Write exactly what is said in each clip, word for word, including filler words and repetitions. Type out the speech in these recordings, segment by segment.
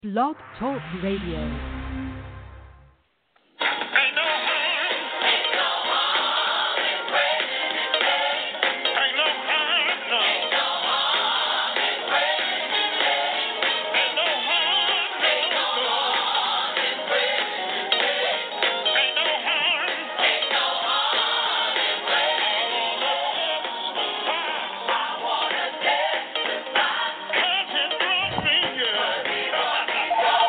Blog Talk Radio. Ain't no harm. Ain't no harm in praising His name. Ain't no harm, no. Ain't no harm in praising His name. Ain't no harm, no. Ain't no harm in praising His name. Ain't no harm. Ain't no harm in praising His name. I wanna testify. 'Cause He brought me here. 'Cause He brought me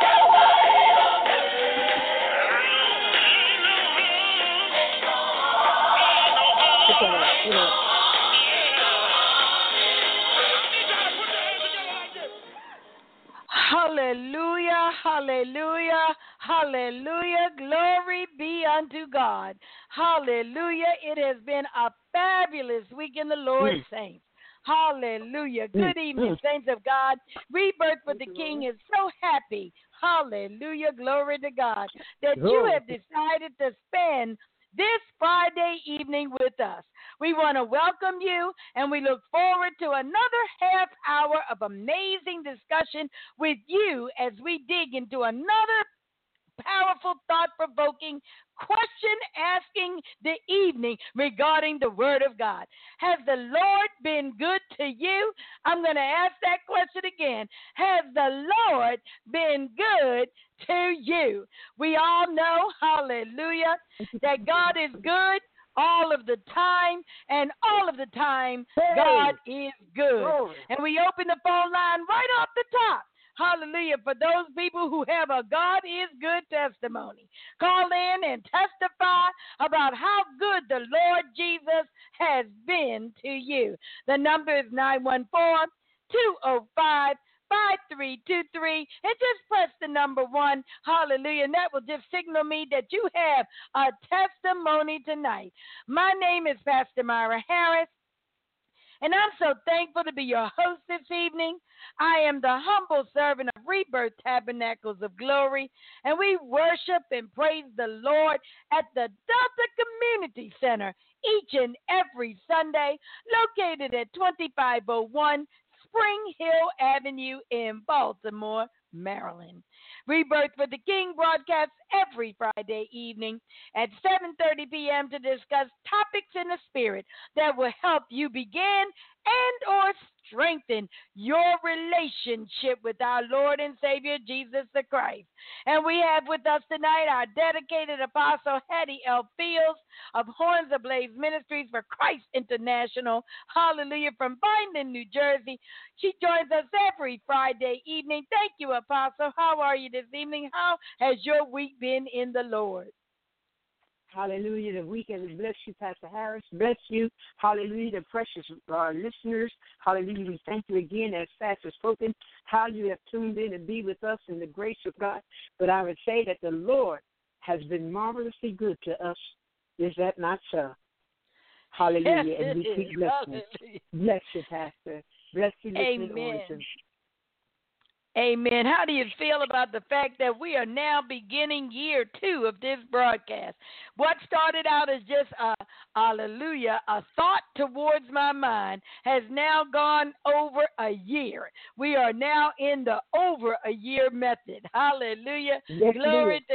Hallelujah, hallelujah, hallelujah. Glory be unto God. Hallelujah. It has been a fabulous week in the Lord, Mm. saints. Hallelujah. Mm, Good evening, mm. saints of God. Rebirth for the King is so happy. Hallelujah. Glory to God that you Glory. have decided to spend this Friday evening with us. We want to welcome you, and we look forward to another half hour of amazing discussion with you as we dig into another powerful, thought-provoking question asking the evening regarding the Word of God. Has the Lord been good to you? I'm going to ask that question again. Has the Lord been good to you? We all know, hallelujah, that God is good all of the time, and all of the time, Hey. God is good. Glory. And we open the phone line right off the top. Hallelujah. For those people who have a God is good testimony, call in and testify about how good the Lord Jesus has been to you. The number is nine one four, two oh five, five three two three, and just press the number one. Hallelujah. And that will just signal me that you have a testimony tonight. My name is Pastor Myra Harris, and I'm so thankful to be your host this evening. I am the humble servant of Rebirth Tabernacles of Glory, and we worship and praise the Lord at the Delta Community Center each and every Sunday, located at twenty-five oh one Spring Hill Avenue in Baltimore, Maryland. Rebirth for the King broadcasts every Friday evening at seven thirty p.m. to discuss topics in the spirit that will help you begin and or strengthen your relationship with our Lord and Savior Jesus the Christ. And we have with us tonight our dedicated apostle Hattie L. Fields of Horns Ablaze Ministries for Christ International. Hallelujah, from Bindon, New Jersey. She joins us every Friday evening. Thank you, Apostle. How are you this evening? How has your week been in the Lord? Hallelujah. The weekend has blessed you, Pastor Harris. Bless you. Hallelujah. The precious uh, listeners. Hallelujah. We thank you again, as Pastor spoken, how you have tuned in and be with us in the grace of God. But I would say that the Lord has been marvelously good to us. Is that not so? Hallelujah. Yes, and we it keep is. blessing. Hallelujah. Bless you, Pastor. Bless you, listening Amen. audience. Amen. How do you feel about the fact that we are now beginning year two of this broadcast? What started out as just a hallelujah, a thought towards my mind, has now gone over a year. We are now in the over a year method. Hallelujah. Yes, Glory it to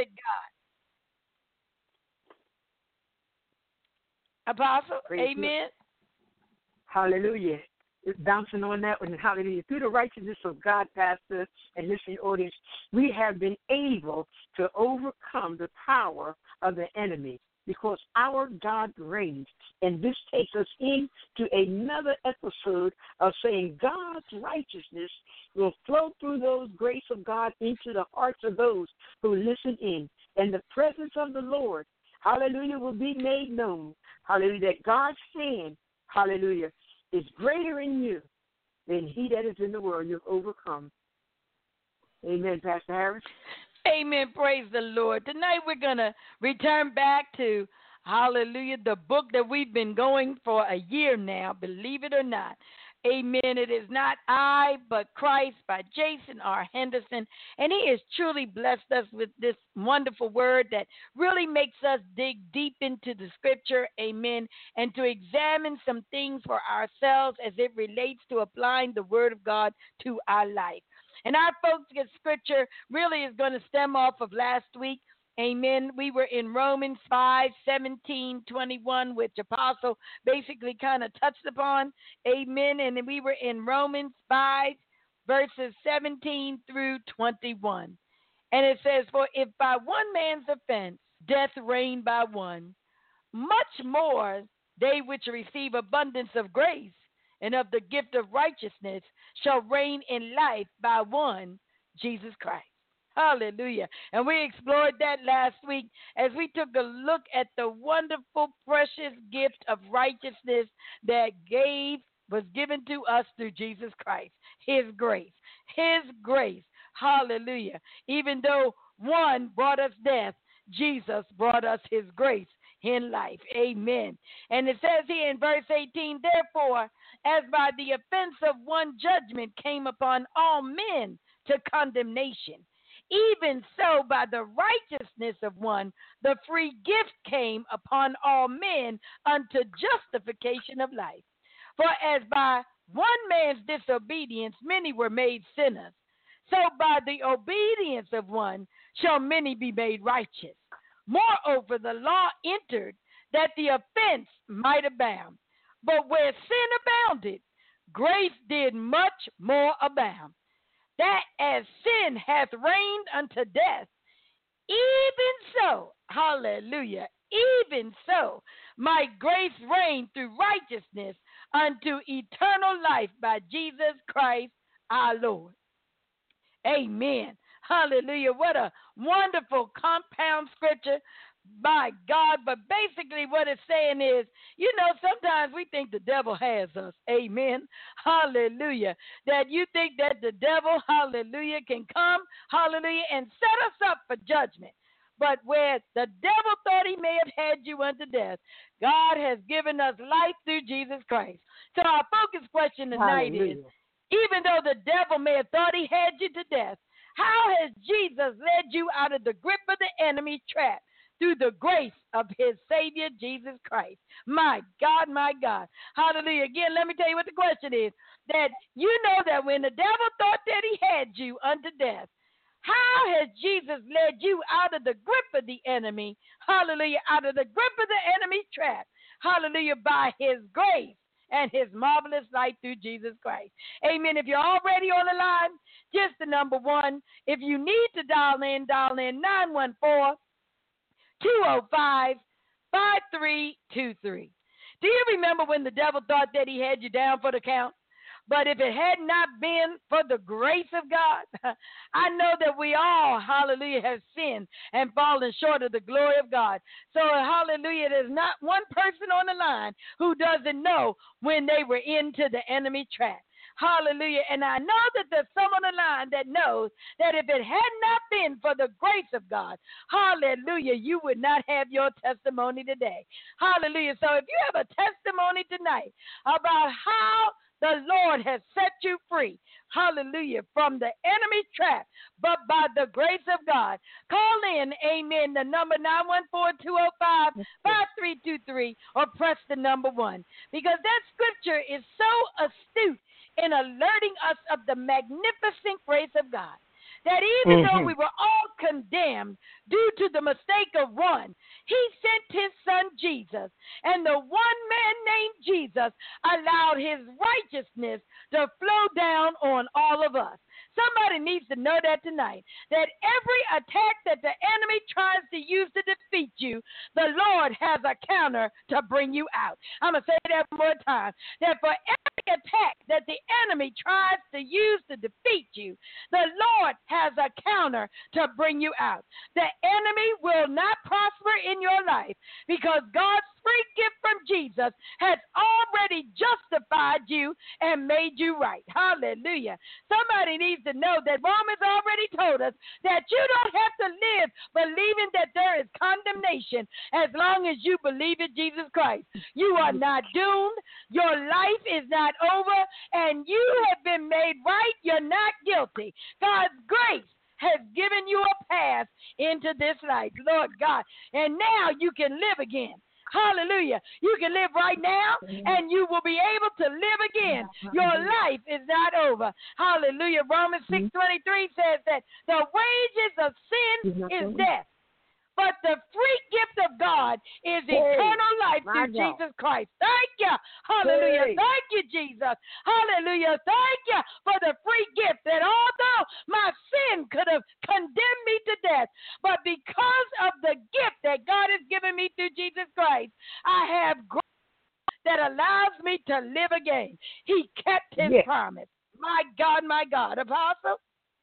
God. Apostle, Praise amen. Hallelujah. It's bouncing on that one. Hallelujah. Through the righteousness of God, Pastor, and listening audience, we have been able to overcome the power of the enemy because our God reigns. And this takes us into another episode of saying God's righteousness will flow through those grace of God into the hearts of those who listen in. And the presence of the Lord, hallelujah, will be made known. Hallelujah. That God's hand, hallelujah, is greater in you than he that is in the world. You've overcome. Amen, Pastor Harris. Amen. Praise the Lord. Tonight we're going to return back to, hallelujah, the book that we've been going for a year now, believe it or not. Amen. It is not I, but Christ by Jason R. Henderson. And he has truly blessed us with this wonderful word that really makes us dig deep into the scripture. Amen. And to examine some things for ourselves as it relates to applying the word of God to our life. And our focus scripture really is going to stem off of last week. Amen. We were in Romans five, seventeen, twenty-one, which Apostle basically kind of touched upon. Amen. And we were in Romans five, verses seventeen through twenty-one. And it says, for if by one man's offense death reigned by one, much more they which receive abundance of grace and of the gift of righteousness shall reign in life by one, Jesus Christ. Hallelujah. And we explored that last week as we took a look at the wonderful, precious gift of righteousness that gave was given to us through Jesus Christ, his grace, his grace. Hallelujah. Even though one brought us death, Jesus brought us his grace in life. Amen. And it says here in verse eighteen, therefore, as by the offense of one judgment came upon all men to condemnation, even so, by the righteousness of one, the free gift came upon all men unto justification of life. For as by one man's disobedience many were made sinners, so by the obedience of one shall many be made righteous. Moreover, the law entered that the offense might abound. But where sin abounded, grace did much more abound, that as sin hath reigned unto death, even so, hallelujah, even so, might grace reign through righteousness unto eternal life by Jesus Christ our Lord. Amen. Hallelujah. What a wonderful compound scripture. By God, but basically what it's saying is, you know, sometimes we think the devil has us. Amen. Hallelujah. That you think that the devil, hallelujah, can come, hallelujah, and set us up for judgment. But where the devil thought he may have had you unto death, God has given us life through Jesus Christ. So our focus question tonight hallelujah. Is, even though the devil may have thought he had you to death, how has Jesus led you out of the grip of the enemy's trap? Through the grace of his Savior, Jesus Christ. My God, my God. Hallelujah. Again, let me tell you what the question is. That you know that when the devil thought that he had you unto death, how has Jesus led you out of the grip of the enemy? Hallelujah. Out of the grip of the enemy's trap. Hallelujah. By his grace and his marvelous light through Jesus Christ. Amen. If you're already on the line, just the number one. If you need to dial in, dial in nine one four, two oh five, five three two three. Do you remember when the devil thought that he had you down for the count? But if it had not been for the grace of God, I know that we all, hallelujah, have sinned and fallen short of the glory of God. So, hallelujah, there's not one person on the line who doesn't know when they were into the enemy trap. Hallelujah. And I know that there's some on the line that knows that if it had not been for the grace of God, hallelujah, you would not have your testimony today. Hallelujah. So if you have a testimony tonight about how the Lord has set you free, hallelujah, from the enemy trap, but by the grace of God, call in, amen, the number nine one four, two oh five, five three two three, or press the number one, because that scripture is so astute in alerting us of the magnificent grace of God, that even mm-hmm. though we were all condemned due to the mistake of one, he sent his son Jesus, and the one man named Jesus allowed his righteousness to flow down on all of us. Somebody needs to know that tonight, that every attack that the enemy tries to use to defeat you, the Lord has a counter to bring you out. I'm going to say that one more time, that for every attack that the enemy tries to use to defeat you, the Lord has a counter to bring you out. The enemy will not prosper in your life because God's free gift from Jesus has already justified you and made you right. Hallelujah. Somebody needs to know that Romans already told us that you don't have to live believing that there is condemnation as long as you believe in Jesus Christ. You are not doomed. Your life is not over, and you have been made right. You're not guilty. God's grace has given you a path into this life, Lord God. And now you can live again. Hallelujah. You can live right now and you will be able to live again. Your life is not over. Hallelujah. Romans six twenty-three says that the wages of sin is death. But the free gift of God is hey, eternal life through God. Jesus Christ. Thank you. Hallelujah. Hey. Thank you, Jesus. Hallelujah. Thank you for the free gift that although my sin could have condemned me to death, but because of the gift that God has given me through Jesus Christ, I have grace that allows me to live again. He kept his yes. promise. My God, my God. Apostle?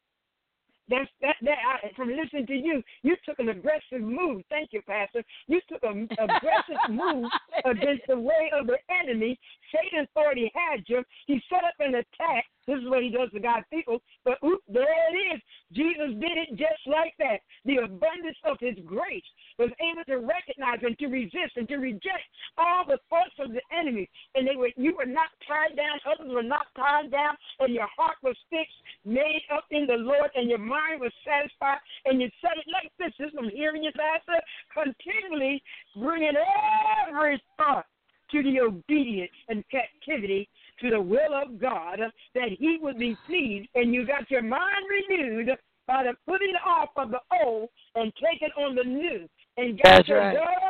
That's that. That I, from listening to you, you took an aggressive move. Thank you, Pastor. You took an aggressive move against the way of the enemy. Satan already had you. He set up an attack. This is what he does to God's people. But oops, there it is. Jesus did it just like that. The abundance of his grace was able to recognize and to resist and to reject all the thoughts of the enemy. And they were, you were not tied down. Others were not tied down. And your heart was fixed, made up in the Lord, and your mind was satisfied. And you said it like this. This is what I'm hearing you, Pastor. Continually bringing every thought to the obedience and captivity to the will of God, that he would be pleased, and you got your mind renewed by the putting off of the old and taking on the new. And God That's said, right. God,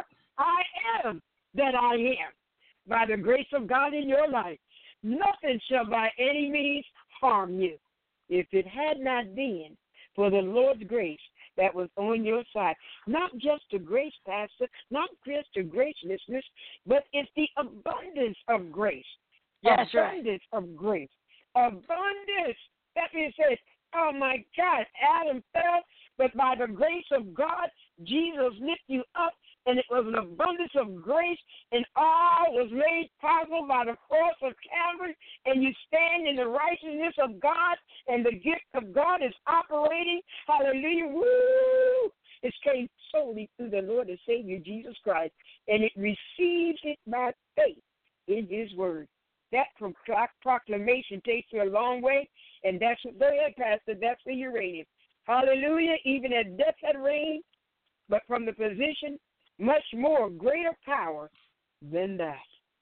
I am that I am. By the grace of God in your life, nothing shall by any means harm you. If it had not been for the Lord's grace that was on your side. Not just the grace, Pastor, not just the grace, listeners, but it's the abundance of grace. Yes, abundance right. of grace. Abundance. That means says, oh my God, Adam fell, but by the grace of God, Jesus lifted you up, and it was an abundance of grace, and all was made possible by the cross of Calvary, and you stand in the righteousness of God, and the gift of God is operating. Hallelujah. Woo! It came solely through the Lord and Savior Jesus Christ, and it receives it by faith in his word. That proclamation takes you a long way, and that's what, go ahead, Pastor, that's the uranium. Hallelujah, even as death had reigned, but from the position, much more greater power than that.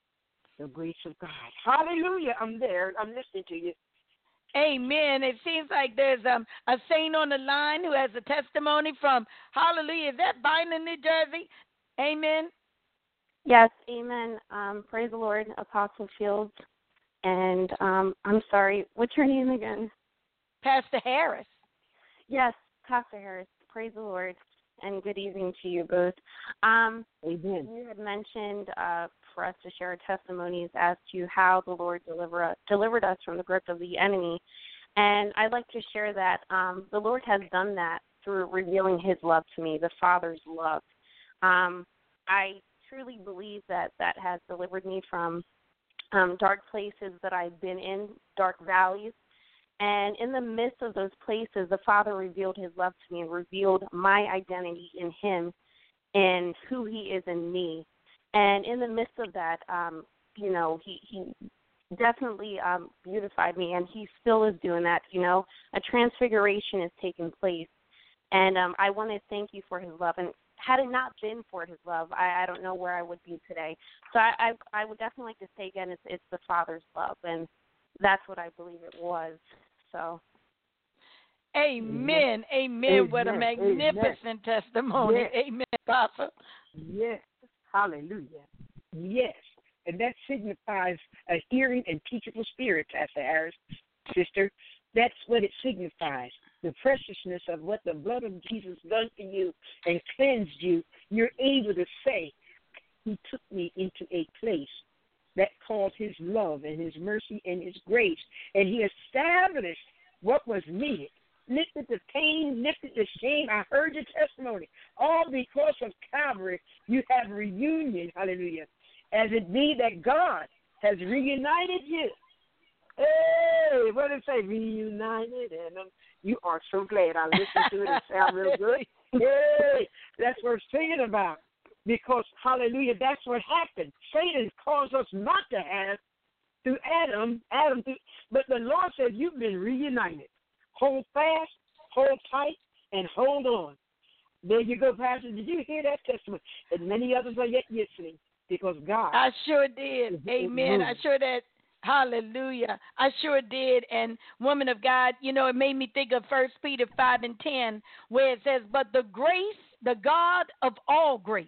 The grace of God. Hallelujah, I'm there, I'm listening to you. Amen. It seems like there's um, a saint on the line who has a testimony from, hallelujah, is that Bynum, New Jersey? Amen. Yes, amen. Um, praise the Lord, Apostle Fields. And um, I'm sorry, what's your name again? Pastor Harris. Yes, Pastor Harris. Praise the Lord, and good evening to you both. Um, Amen. You had mentioned uh, for us to share our testimonies as to how the Lord deliver, delivered us from the grip of the enemy. And I'd like to share that um, the Lord has done that through revealing his love to me, the Father's love. Um, I truly believe that that has delivered me from um, dark places that I've been in, dark valleys. And in the midst of those places, the Father revealed his love to me and revealed my identity in him and who he is in me. And in the midst of that, um, you know, he, he definitely um, beautified me, and he still is doing that. You know, a transfiguration is taking place. And um, I want to thank you for his love. And had it not been for his love, I, I don't know where I would be today. So I, I, I would definitely like to say again, it's, it's the Father's love, and that's what I believe it was. So, Amen. Amen. Amen. What a magnificent Amen. testimony. Yes. Amen, Papa. Yes. Hallelujah. Yes. And that signifies a hearing and teachable spirit, Pastor Harris, sister. That's what it signifies. The preciousness of what the blood of Jesus done for you and cleansed you. You're able to say, he took me into a place that called his love and his mercy and his grace. And he established what was needed. Lifted the pain, lifted the shame. I heard your testimony. All because of Calvary, you have reunion. Hallelujah. As it be that God has reunited you. Hey, what did it say? Reunited. And um, you are so glad I listened to it. It sounds real good. Hey, that's worth singing about. Because, hallelujah, that's what happened. Satan caused us not to have through Adam, Adam, through, but the Lord says you've been reunited. Hold fast, hold tight, and hold on. There you go, Pastor. Did you hear that testimony? And many others are yet listening because God. I sure did. is- is Amen. I moving. sure did. Hallelujah. I sure did. And woman of God, you know, it made me think of First Peter five and ten, where it says, but the grace, the God of all grace,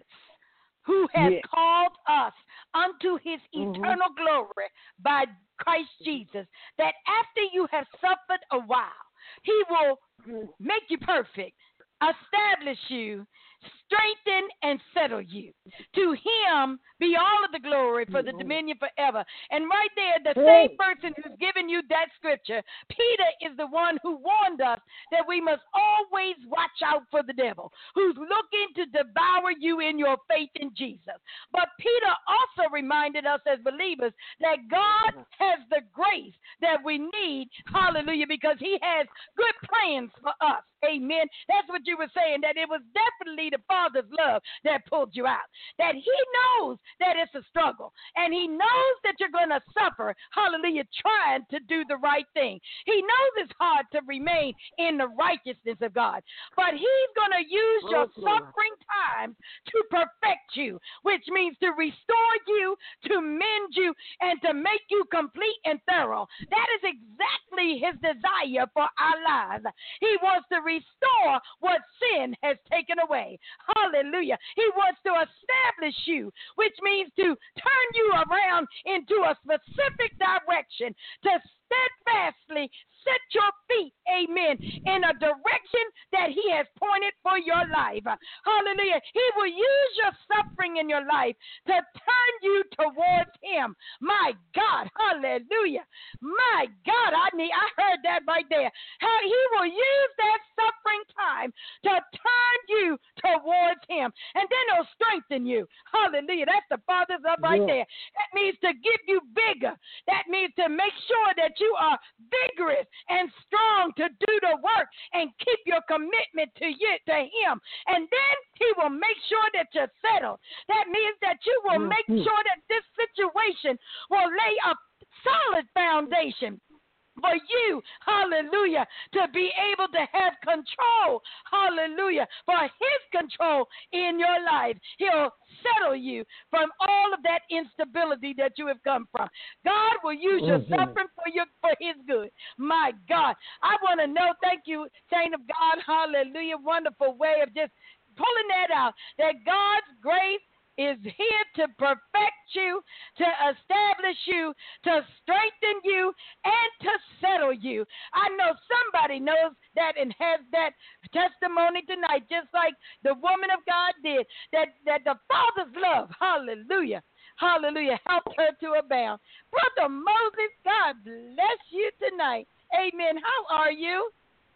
who has Yes. called us unto his Mhm. eternal glory by Christ Jesus, that after you have suffered a while, he will make you perfect, establish you, strengthen and settle you. To him be all of the glory for the dominion forever. And right there, the same person who's given you that scripture, Peter, is the one who warned us that we must always watch out for the devil, who's looking to devour you in your faith in Jesus. But Peter also reminded us as believers that God has the grace that we need, hallelujah, because he has good plans for us. Amen. That's what you were saying, that it was definitely the Father's love that pulled you out. That he knows that it's a struggle. And he knows that you're going to suffer, hallelujah, trying to do the right thing. He knows it's hard to remain in the righteousness of God. But he's going to use your suffering times to perfect you, which means to restore you, to mend you, and to make you complete and thorough. That is exactly his desire for our lives. He wants to restore what sin has taken away. Hallelujah. He wants to establish you, which means to turn you around into a specific direction, to steadfastly set your feet, amen, in a direction that he has pointed for your life. Hallelujah. He will use your suffering in your life to turn you towards him. My God, hallelujah. My God, I need I heard that right there. How he will use that suffering time to turn you towards him. And then he'll strengthen you. Hallelujah. That's the Father's love right Yeah. there. That means to give you vigor. That means to make sure that you are vigorous and strong to do the work and keep your commitment to you, to him. And then he will make sure that you're settled. That means that you will make Mhm. sure that this situation will lay a solid foundation for you, hallelujah, to be able to have control, hallelujah, for his control in your life. He'll settle you from all of that instability that you have come from. God will use your Mhm. suffering for your for his good. My God, I want to know, thank you, saint of God, hallelujah, wonderful way of just pulling that out, that God's grace is here to perfect you, to establish you, to strengthen you, and to settle you. I know somebody knows that and has that testimony tonight, just like the woman of God did, that, that the Father's love, hallelujah, hallelujah, helped her to abound. Brother Moses, God bless you tonight. Amen. How are you?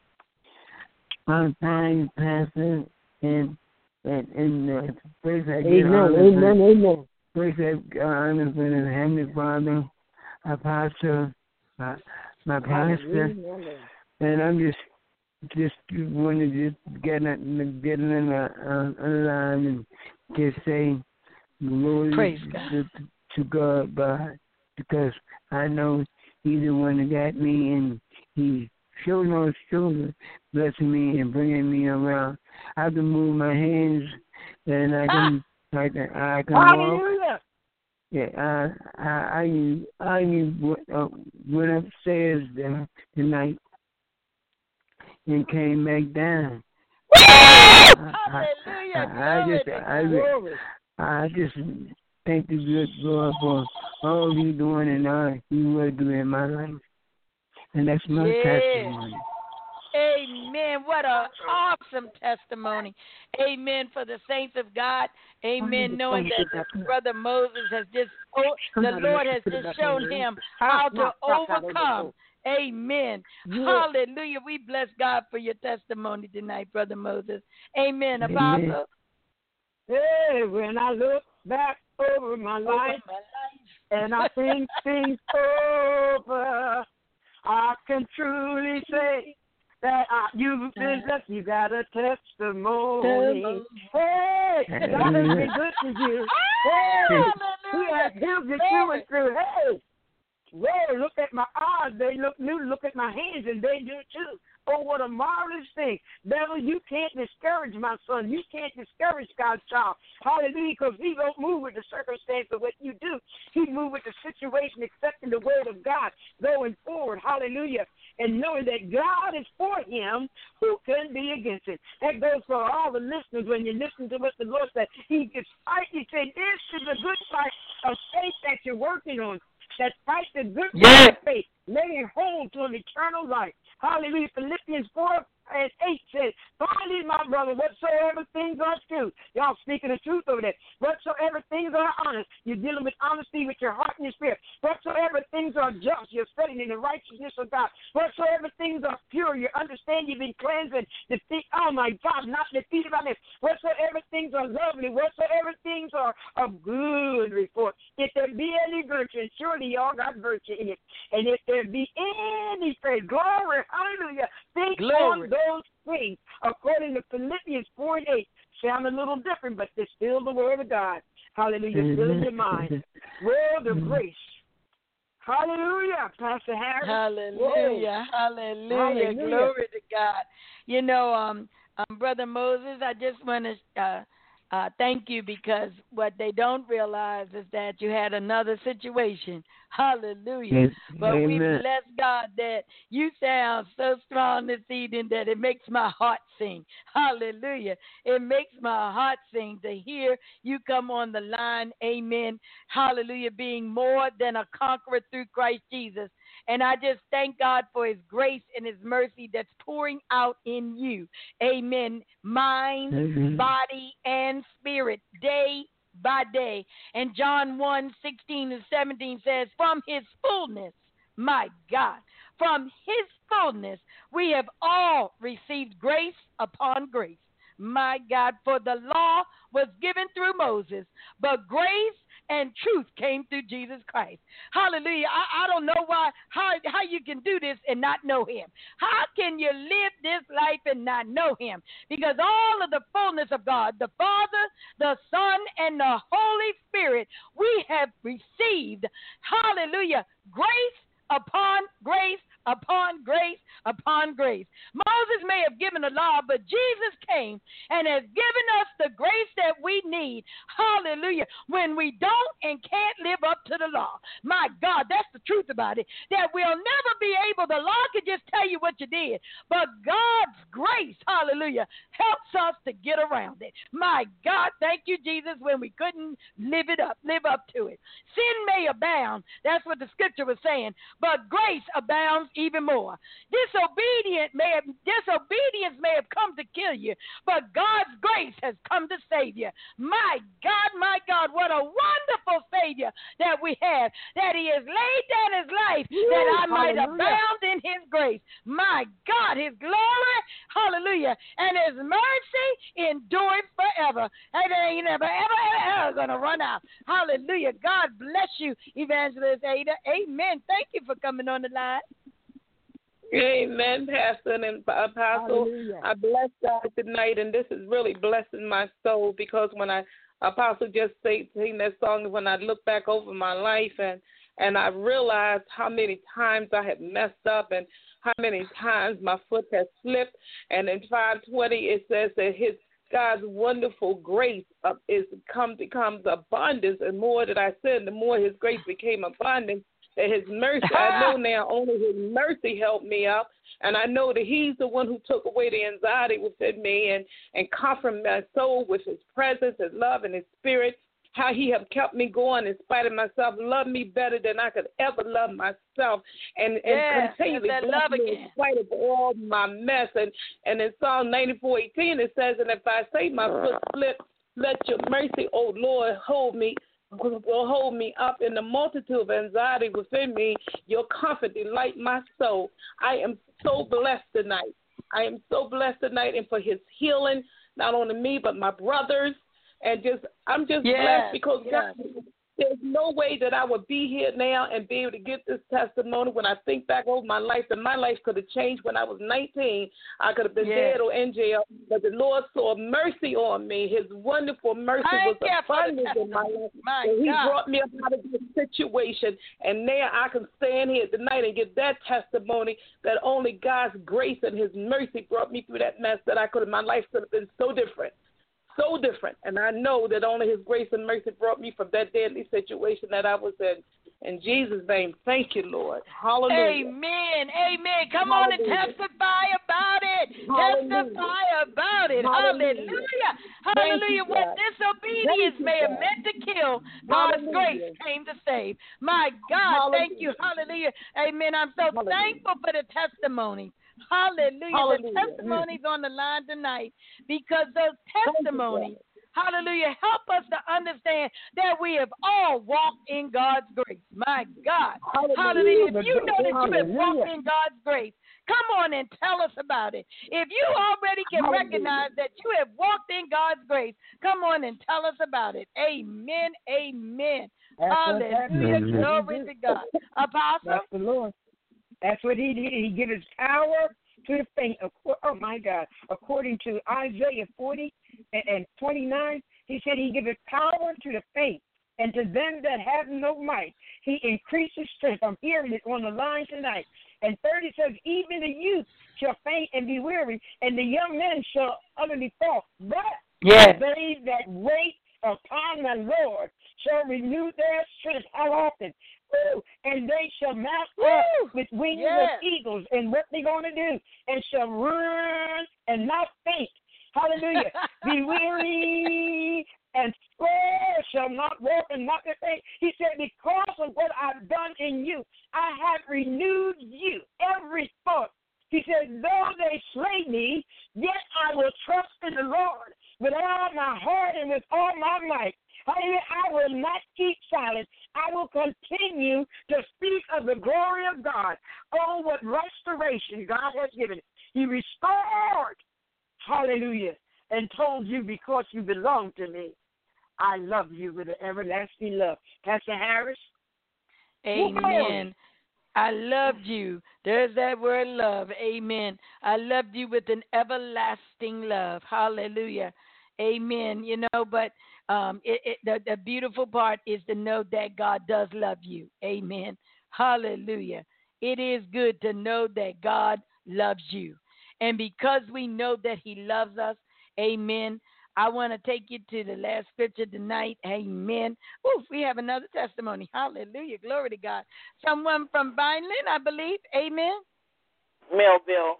I'm fine, Pastor, and and, and uh, first I give Amen, honor amen, for, amen. first I give honor for the Heavenly Father, Apostle, my, my pastor, Hallelujah. and I'm just just want to just get in, get in the uh, line and just say glory Praise God. to, to God, God, because I know He's the one that got me, and He showed no shoulder blessing me and bringing me around. I can move my hands, and I can, I can, I can walk. Hallelujah. Yeah, I, I, I, I uh, went upstairs there tonight and came back down. I, Hallelujah. I, I Glory just, to I, Glory. I just thank the good Lord for all He's doing and all He will do in my life, and that's my Yes. testimony. Amen. What an awesome testimony. Amen for the saints of God. Amen. Knowing that Brother Moses has just, oh, the Lord has just shown him how to overcome. Amen. Hallelujah. We bless God for your testimony tonight, Brother Moses. Amen. Amen. Apostle. Hey, when I look back over my Over life my life. and I think things over, I can truly say that I, you've been blessed. You got a testimony. Hey, God has been good to you. Hey, He has helped you through and through. Hey, whoa, look at my eyes. They look new. Look at my hands, and they do too. Oh, what a marvelous thing. Devil, you can't discourage my son. You can't discourage God's child. Hallelujah, because he don't move with the circumstance of what you do. He move with the situation, accepting the word of God, going forward. Hallelujah. And knowing that God is for him, who can be against it? That goes for all the listeners when you listen to what the Lord said. He is fight. He said, this is a good fight of faith that you're working on. That fight the good yes. fight of faith, laying hold to an eternal life. Hallelujah. Philippians four and eight says, finally, my brother, whatsoever things are true. Y'all speaking the truth over there. Whatsoever things are honest. You're dealing with honesty with your heart and your spirit. Whatsoever things are just. You're studying in the righteousness of God. Whatsoever things are pure. You understand you've been cleansed and defeated. Oh, my God, not defeated by this. Whatsoever things are lovely. Whatsoever things are of good report. If there be any virtue, and surely y'all got virtue in it. And if there be any praise, glory, hallelujah, think glory. on those things according to Philippians four and eight. Sound a little different, but it's still the word of God. Hallelujah. Still in your mind. Word of grace. Hallelujah, Pastor Harris. Hallelujah. Hallelujah. Hallelujah. Glory to God. You know, um, um, Brother Moses, I just want to uh, uh, thank you, because what they don't realize is that you had another situation. Hallelujah. Yes. But Amen. we bless God that you sound so strong this evening that it makes my heart sing. Hallelujah. It makes my heart sing to hear you come on the line. Amen. Hallelujah. Being more than a conqueror through Christ Jesus. And I just thank God for his grace and his mercy that's pouring out in you. Amen. Mind, Amen. body, and spirit, day by day. And John one, sixteen and seventeen says, from his fullness, my God, from his fullness, we have all received grace upon grace. My God, for the law was given through Moses, but grace and truth came through Jesus Christ. Hallelujah. I, I don't know why, how, how you can do this and not know him. How can you live this life and not know him? Because all of the fullness of God, the Father, the Son, and the Holy Spirit, we have received, hallelujah, grace upon grace upon grace upon grace. Moses may have given the law, but Jesus came and has given us the grace that we need. Hallelujah. When we don't and can't live up to the law. My God, that's the truth about it. That we'll never be able, the law can just tell you what you did. But God's grace, hallelujah, helps us to get around it. My God, thank you, Jesus, when we couldn't live it up, live up to it. Sin may abound. That's what the scripture was saying. But grace abounds even more. Disobedient may have, disobedience may have come to kill you, but God's grace has come to save you. My God, my God, what a wonderful Savior that we have, that he has laid down his life that I might abound in his grace. My God, his glory, hallelujah, and his mercy endures forever. And it ain't ever, ever, ever, ever going to run out. Hallelujah. God bless you, Evangelist Ada. Amen. Thank you for coming on the line. Amen, Pastor and Apostle. Hallelujah. I bless God tonight, and this is really blessing my soul, because when I, Apostle just sang that song, when I look back over my life and, and I realized how many times I have messed up and how many times my foot has slipped. And in five twenty it says that his God's wonderful grace uh, is come becomes abundance, and more that I said, the more his grace became abundance. That his mercy, I know now only his mercy helped me up, and I know that he's the one who took away the anxiety within me and, and comforted my soul with his presence, his love, and his spirit, how he have kept me going in spite of myself, loved me better than I could ever love myself, and, and yes, continually that bless love me again. in spite of all my mess. And, and in Psalm ninety-four eighteen it says, and if I say my foot slip, let your mercy, O Lord, hold me. Will hold me up in the multitude of anxiety within me. Your comfort delight my soul. I am so blessed tonight. I am so blessed tonight, and for his healing, not only me but my brothers, and just I'm just yes, blessed because yes. God, There's no way that I would be here now and be able to give this testimony when I think back over my life, that my life could have changed when I was nineteen. I could have been Yes. dead or in jail, but the Lord saw mercy on me. His wonderful mercy Thank was you for the abundant in my life. My And he God. brought me up out of this situation, and now I can stand here tonight and give that testimony that only God's grace and his mercy brought me through that mess, that I could have, my life could have been so different. So different. And I know that only his grace and mercy brought me from that deadly situation that I was in. In Jesus' name, thank you, Lord. Hallelujah. Amen. Amen. Come on and Hallelujah. testify about it. Hallelujah. Testify about it. Hallelujah. Hallelujah. Thank Hallelujah. you, What God. disobedience Thank you, may have God. meant to kill, God's Hallelujah. grace came to save. My God, thank you. Hallelujah. Hallelujah. Amen. I'm so Hallelujah. thankful for the testimony. Hallelujah. Hallelujah. The testimonies on the line tonight, because those Thank you, testimonies, God. hallelujah, help us to understand that we have all walked in God's grace. My God. Hallelujah. Hallelujah. If you know that you have Hallelujah. walked in God's grace, come on and tell us about it. If you already can Hallelujah. recognize that you have walked in God's grace, come on and tell us about it. Amen. Amen. That's what Hallelujah. happened. Glory to God. Apostle? That's the Lord. That's what he did. He gave his power to the faint. Oh, my God. According to Isaiah forty and twenty-nine, he said he giveth power to the faint, and to them that have no might, he increases strength. I'm hearing it on the line tonight. And thirty says, even the youth shall faint and be weary, and the young men shall utterly fall. But Yes. they that wait upon the Lord shall renew their strength. How often? Woo. And they shall mount up Woo. with wings Yes. of eagles. And what they going to do? And shall run and not faint. Hallelujah. Be weary and slow, shall not walk and not be faint. He said, because of what I've done in you, I have renewed you, every thought. He said, though they slay me, yet I will trust in the Lord with all my heart and with all my might. Hallelujah. I will not keep silent. I will continue to speak of the glory of God. Oh, what restoration God has given. He restored, hallelujah, and told you, because you belong to me, I love you with an everlasting love. Pastor Harris? Amen. I loved you. There's that word love. Amen. I loved you with an everlasting love. Hallelujah. Amen. You know, but um, it, it, the, the beautiful part is to know that God does love you. Amen. Hallelujah. It is good to know that God loves you. And because we know that he loves us, amen, I want to take you to the last scripture tonight. Amen. Ooh, we have another testimony. Hallelujah. Glory to God. Someone from Vineland, I believe. Amen. Melville.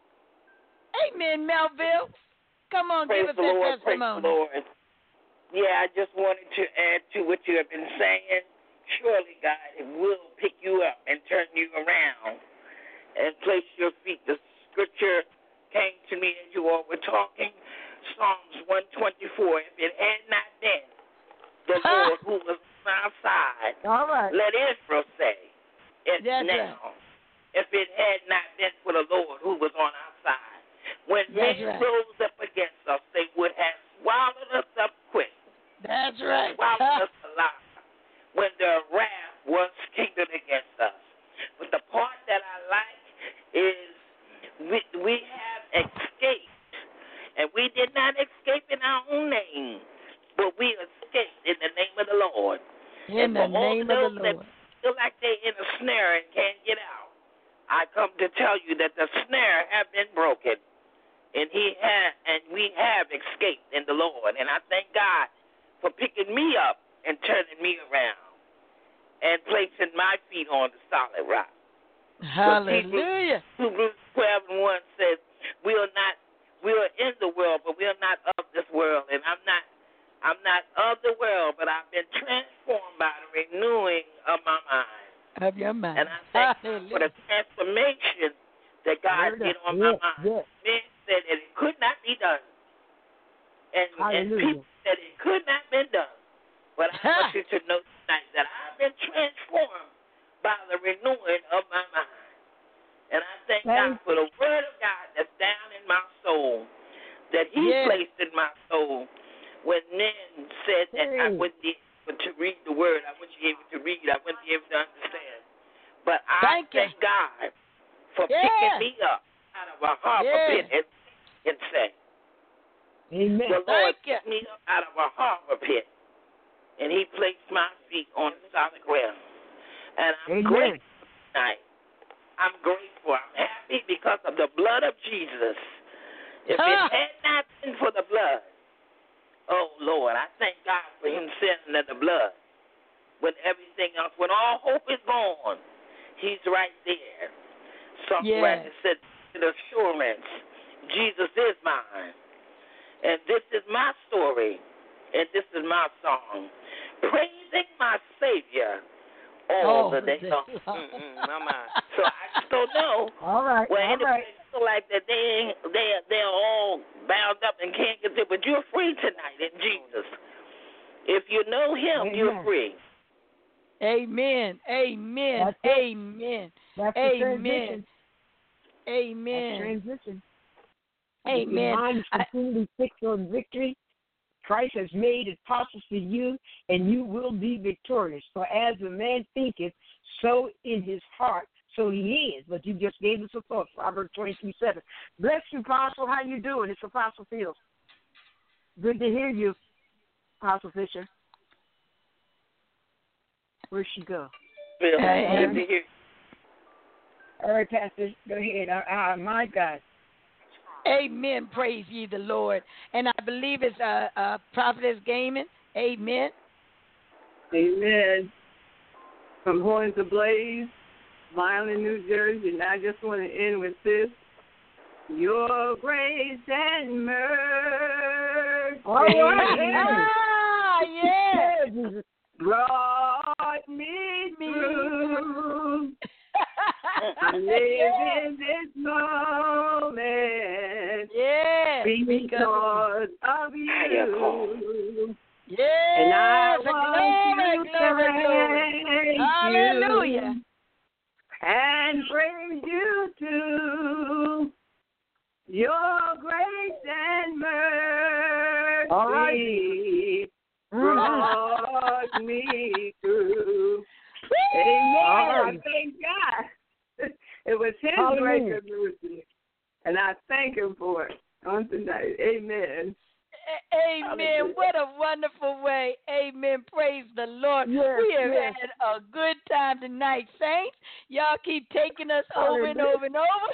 Amen, Melville. Come on, Praise give us the that Lord. testimony. Praise the Lord. Yeah, I just wanted to add to what you have been saying. Surely God will pick you up and turn you around and place your feet. The scripture came to me as you all were talking. Psalms one twenty-four. If it had not been the Lord who was on our side, All right. let Israel say it That's now. right. If it had not been for the Lord who was on our side, when That's men right. rose up against us, they would have swallowed us up quick, That's right. swallowed us alive, when their wrath was kindled against us. But the part that I like is we, we have escaped, and we did not escape in our own name, but we escaped in the name of the Lord. In and the for all name those of the Lord. that feel like they're in a snare and can't get out, I come to tell you that the snare have been broken, and he ha- and we have escaped in the Lord. And I thank God for picking me up and turning me around and placing my feet on the solid rock. Hallelujah. Hebrews twelve and one says, "We are not, we are in the world, but we are not of this world." And I'm not, I'm not of the world, but I've been transformed by the renewing of my mind. Of your mind. And I thank Hallelujah. God for the transformation that God did on my mind. Yes. Men said that it could not be done. And, and Hallelujah. people said it could not be done. But I want you to know tonight that I've been transformed by the renewing of my mind. And I thank God for the word of God that's down in my soul, that he Yes. placed in my soul when men said that I Hey. wouldn't be able able to read the word. I wasn't able to read. I wasn't able to understand. But I thank, thank you. God for yeah. picking me up out of a harbor yeah. pit and, and say, Amen. the Lord Thank you. picked me up out of a harbor pit, and he placed my feet on solid ground. And I'm Amen. grateful tonight. I'm grateful. I'm happy because of the blood of Jesus. If huh. it had not been for the blood, oh, Lord, I thank God for him sending the blood. When everything else, when all hope is gone, he's right there. Songwriter yes. said, the assurance, Jesus is mine. And this is my story, and this is my song. Praising my Savior all oh, the day long. So I just don't know. All right. Well, all anybody right. feel like that they ain't, they they're all bound up and can't get there, but you're free tonight in Jesus. If you know Him, Amen. you're free. Amen. Amen. That's it. Amen. That's the Amen. transition. Amen. That's transition. Amen. If your mind is I, completely fixed on victory, Christ has made it possible for you, and you will be victorious. For as a man thinketh, so in his heart, so he is. But you just gave us a thought, Proverbs twenty-three seven. Bless you, Apostle. How you doing? It's Apostle Fields. Good to hear you, Apostle Fisher. Where'd she go? Bill, Hey. good to hear. All right, Pastor, go ahead. Uh, uh, my God. Amen. Praise ye the Lord. And I believe it's uh, uh, Prophetess Gaiman. Amen. Amen. From Horns Ablaze, Milan, New Jersey. And I just want to end with this. Your grace and mercy All right. Ah, yeah. brought me through. I live in this moment yeah. because of you. Yeah. And I glory, want to glory, glory. thank Hallelujah. you and praise you too. Your grace and mercy All right. brought me through. Amen. All right. I thank God. It was His Hallelujah. grace and mercy, and I thank Him for it on tonight. Amen. Amen. Hallelujah. What a wonderful way. Amen. Praise the Lord. Yes, we have yes. had a good time tonight, saints. Y'all keep taking us over and Hallelujah. over and over.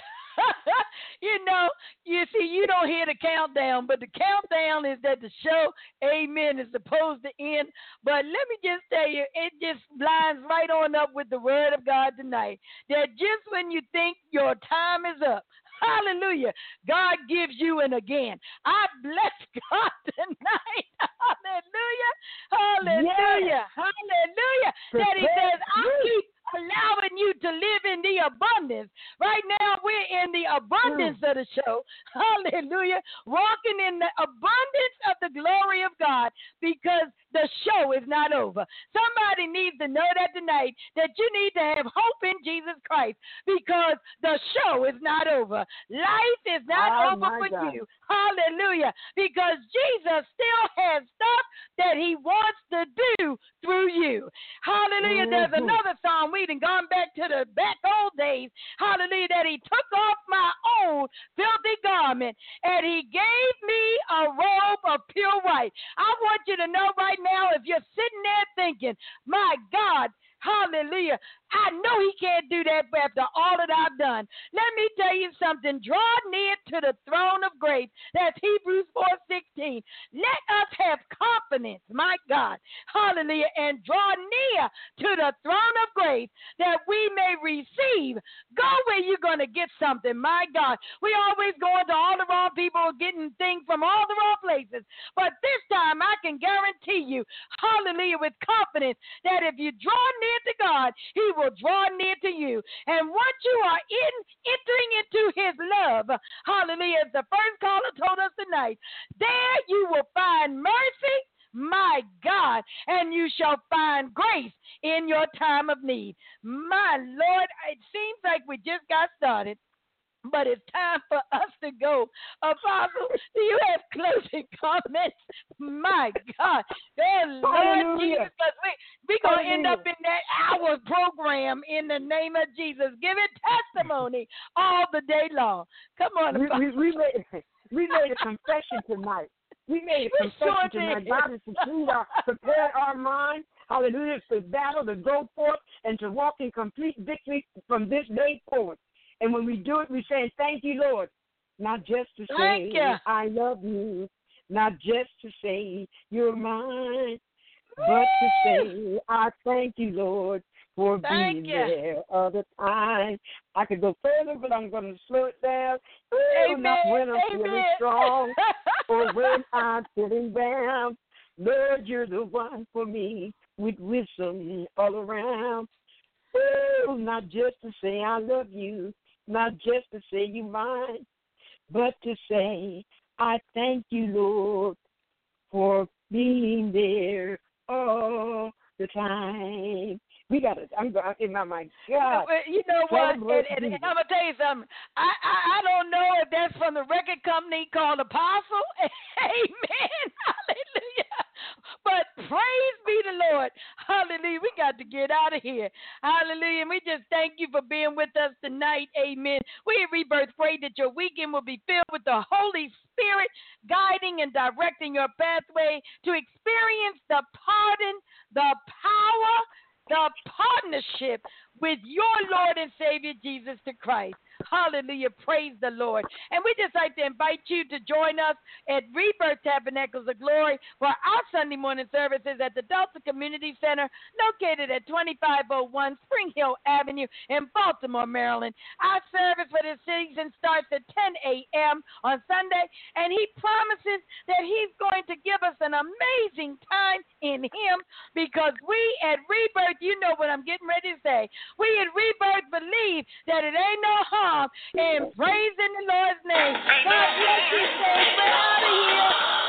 you know, you see, you don't hear the countdown, but the countdown is that the show, amen, is supposed to end. But let me just tell you, it just lines right on up with the word of God tonight. That just when you think your time is up, hallelujah, God gives you an again. I bless God tonight. Hallelujah. Hallelujah. Yes. Hallelujah. That He says, I keep allowing you to live in the abundance. Right now, we're in the abundance mm. of the show. Hallelujah. Walking in the abundance of the glory of God because the show is not over. Somebody needs to know that tonight, that you need to have hope in Jesus Christ because the show is not over. Life is not Oh, over for God. you. Hallelujah. Because Jesus still has stuff that He wants to do through you. Hallelujah. Mm-hmm. There's another song. We done gone back to the back old days. Hallelujah. That He took off my old filthy garment and He gave me a robe of pure white. I want you to know right now, if you're sitting there thinking, my God, hallelujah, I know He can't do that after all that I've done. Let me tell you something. Draw near to the throne of grace. That's Hebrews four sixteen. Let us have confidence, my God, hallelujah, and draw near to the throne of grace that we may receive. Go where you're going to get something, my God. We always going to all the wrong people, getting things from all the wrong places. But this time I can guarantee you, hallelujah, with confidence, that if you draw near to God, He will draw near to you. And once you are in entering into His love, hallelujah, as the first caller told us tonight, there you will find mercy, my God, and you shall find grace in your time of need. My Lord, it seems like we just got started, but it's time for us to go. Apostle, do you have closing comments? My God. Oh, Lord Jesus, because Lamb in the name of Jesus. Give it testimony all the day long. Come on. We, we, we, made, we made a confession tonight. We made a We confession sure tonight. did. God has prepared our, prepared our mind, hallelujah, for battle, to go forth and to walk in complete victory from this day forward. And when we do it, we say, thank you, Lord. Not just to say, I love you. Not just to say, you're mine. But to say, I thank you, Lord, for Thank being you. there all the time. I could go further, but I'm going to slow it down. Amen. Not when I'm Amen. feeling strong or when I'm feeling down. Lord, you're the one for me with wisdom all around. Oh, not just to say I love you, not just to say you mine, but to say I thank you, Lord, for being there all the time. We got it. I'm going. Oh my God. You know what? And, Celebrate and, and Jesus. I'm gonna tell you something. I, I I don't know if that's from the record company called Apostle. Amen. Hallelujah. But praise be the Lord. Hallelujah. We got to get out of here. Hallelujah. And we just thank you for being with us tonight. Amen. We at Rebirth pray that your weekend will be filled with the Holy Spirit guiding and directing your pathway to experience the pardon, the power, the partnership with your Lord and Savior Jesus the Christ. Hallelujah. Praise the Lord. And we just like to invite you to join us at Rebirth Tabernacles of Glory for our Sunday morning services at the Delta Community Center located at twenty-five oh one Spring Hill Avenue in Baltimore, Maryland. Our service for this season starts at ten a.m. on Sunday, and he promises that he's going to give us an amazing time in him because we at Rebirth, you know what I'm getting ready to say, we at Rebirth believe that it ain't no harm in praising the Lord's name. God bless you, saints. We're out of here.